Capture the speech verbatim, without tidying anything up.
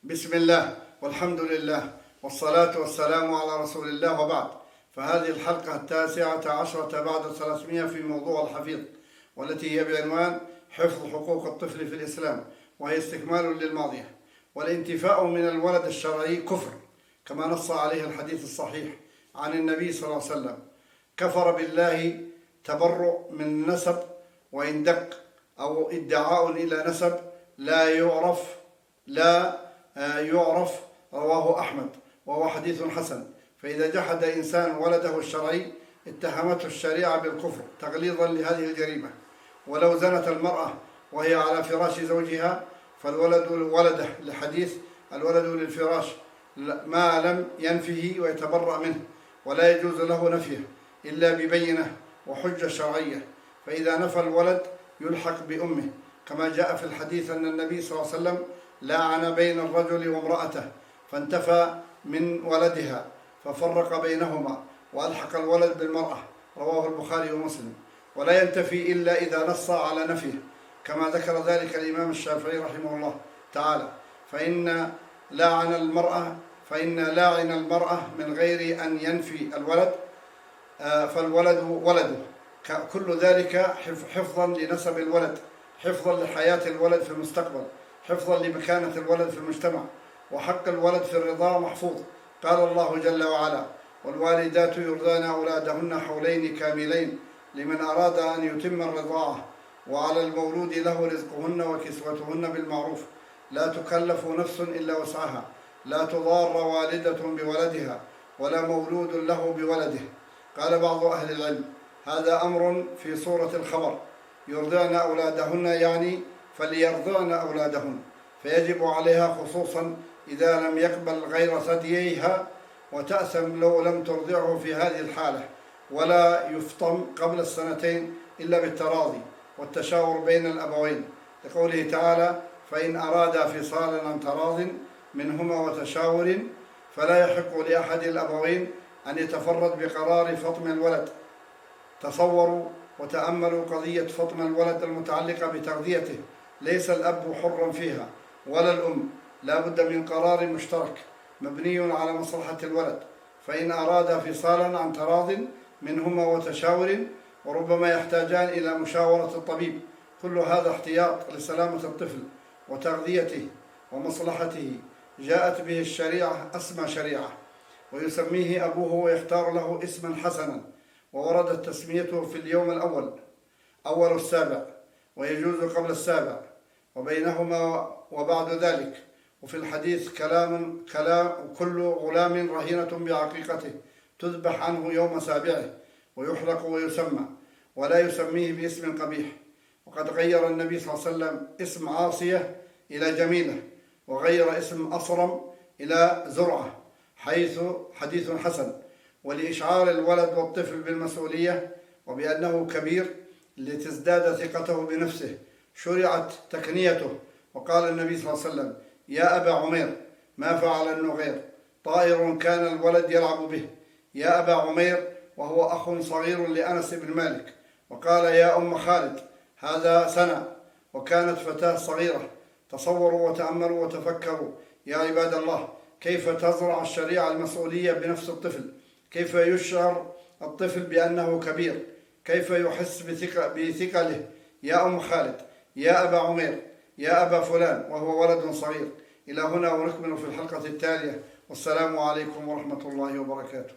بسم الله والحمد لله والصلاة والسلام على رسول الله، وبعد. فهذه الحلقة التاسعة عشرة بعد ثلاثمائة في موضوع الحفيظ، والتي هي بعنوان حفظ حقوق الطفل في الإسلام، وهي استكمال للماضية. والانتفاء من الولد الشرعي كفر، كما نص عليه الحديث الصحيح عن النبي صلى الله عليه وسلم: كفر بالله تبرؤ من نسب وإن دق، أو ادعاء إلى نسب لا يعرف لا يعرف رواه أحمد، وهو حديث حسن. فإذا جحد إنسان ولده الشرعي اتهمته الشريعة بالكفر تغليظا لهذه الجريمة. ولو زنت المرأة وهي على فراش زوجها فالولد ولده، لحديث الولد للفراش ما لم ينفه ويتبرأ منه، ولا يجوز له نفيه إلا ببينة وحجة شرعية. فإذا نفى الولد يلحق بأمه، كما جاء في الحديث أن النبي صلى الله عليه وسلم لاعن بين الرجل وامرأته فانتفى من ولدها ففرق بينهما وألحق الولد بالمرأة، رواه البخاري ومسلم. ولا ينتفي إلا إذا نص على نفيه، كما ذكر ذلك الإمام الشافعي رحمه الله تعالى: فإن لاعن المرأة فإن لاعن المرأة من غير أن ينفي الولد فالولد ولده. كل ذلك حفظا لنسب الولد، حفظا لحياة الولد في المستقبل، حفظا لمكانة الولد في المجتمع. وحق الولد في الرضاعة محفوظ. قال الله جل وعلا: والوالدات يرضعن أولادهن حولين كاملين لمن أراد أن يتم الرضاعة، وعلى المولود له رزقهن وكسوتهن بالمعروف، لا تكلف نفس إلا وسعها، لا تضار والدة بولدها ولا مولود له بولده. قال بعض أهل العلم: هذا أمر في صورة الخبر، يرضعن أولادهن يعني فليرضعن أولادهن، فيجب عليها خصوصا إذا لم يقبل غير ثدييها، وتأثم لو لم ترضعه في هذه الحالة. ولا يفطم قبل السنتين إلا بالتراضي والتشاور بين الأبوين، لقوله تعالى: فإن أرادا فصالا عن تراض منهما وتشاور فلا يحق لأحد الأبوين أن يتفرد بقرار فطم الولد. تصوروا وتأملوا قضية فطم الولد المتعلقة بتغذيته، ليس الأب حرا فيها ولا الأم، لا بد من قرار مشترك مبني على مصلحة الولد. فإن أرادا فصالا عن تراض منهما وتشاور، وربما يحتاجان إلى مشاورة الطبيب. كل هذا احتياط لسلامة الطفل وتغذيته ومصلحته، جاءت به الشريعة أسمى شريعة، ويسميه أبوه ويختار له اسما حسنا، ووردت تسميته في اليوم الأول أول السابع، ويجوز قبل السابع وبينهما وبعد ذلك. وفي الحديث: كلام كلام كل غلام رهينة بعقيقته، تذبح عنه يوم سابعه ويحرق ويسمى، ولا يسميه باسم قبيح. وقد غير النبي صلى الله عليه وسلم اسم عاصية إلى جميلة، وغير اسم أصرم إلى زرعة، حيث حديث حسن. ولإشعار الولد والطفل بالمسؤولية وبأنه كبير لتزداد ثقته بنفسه شرعت تكنيته. وقال النبي صلى الله عليه وسلم: يا أبا عمير ما فعل النغير، طائر كان الولد يلعب به. يا أبا عمير، وهو أخ صغير لأنس بن مالك. وقال: يا أم خالد، هذا سنة وكانت فتاة صغيرة. تصوروا وتأملوا وتفكروا يا عباد الله، كيف تزرع الشريعة المسؤولية بنفس الطفل، كيف يشعر الطفل بأنه كبير، كيف يحس بثقله. يا أم خالد، يا أبا عمير، يا أبا فلان، وهو ولد صغير. إلى هنا ونكمل في الحلقة التالية، والسلام عليكم ورحمة الله وبركاته.